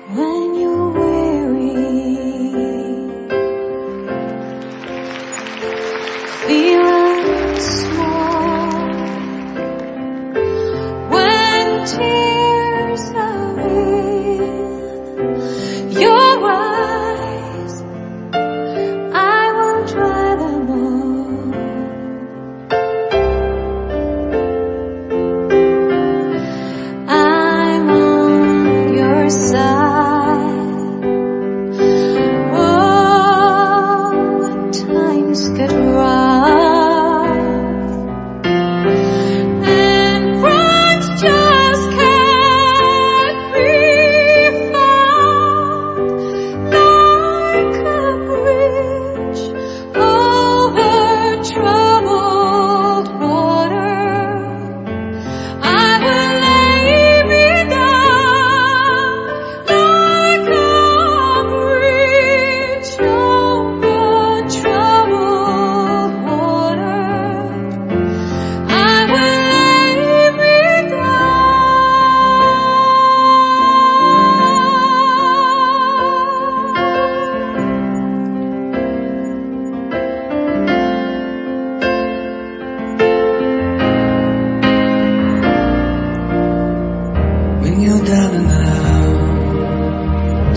when you're weary, feeling small, when tears are in your eyes, I will dry them all. I'm on your side. Oh, when times get rough and friends just can't be found, like a bridge over troubled water, I will lay me down like a bridge over troubled water. I will lay me When you're down and out,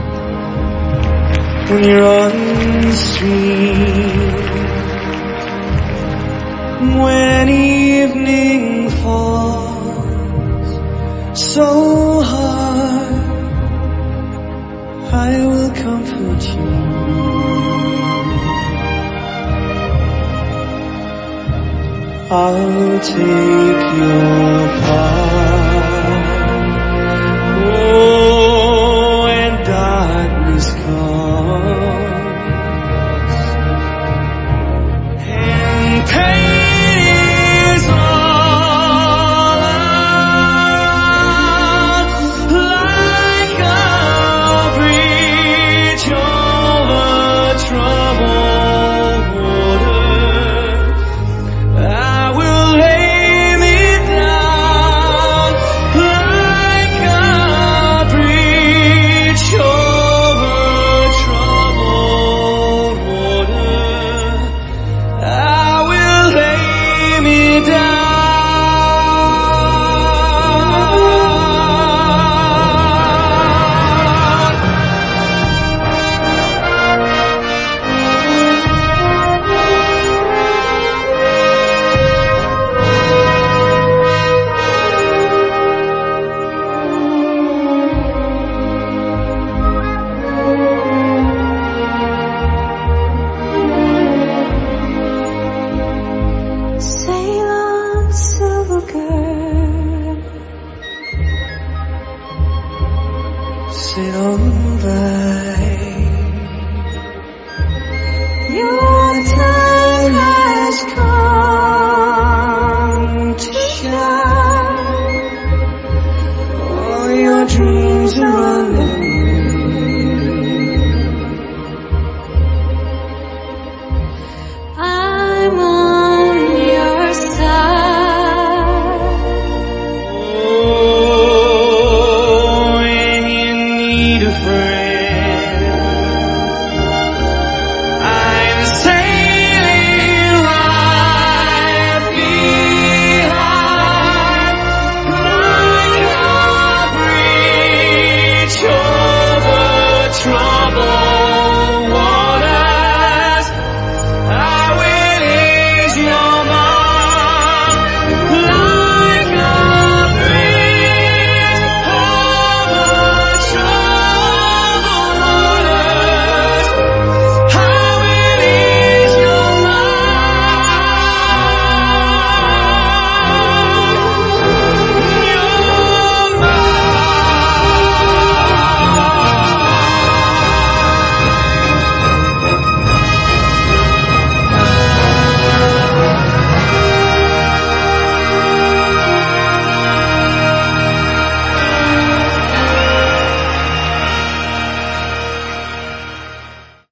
when you're on the street, when evening falls so hard, I will comfort you. I'll take your part. Oh, and darkness comes, and pain is all around, like a bridge over troubled water. I will lay me down like a bridge over troubled water. I will lay me down. sail on, silver girl, Sail on by. your time has come to shine. All your dreams are on the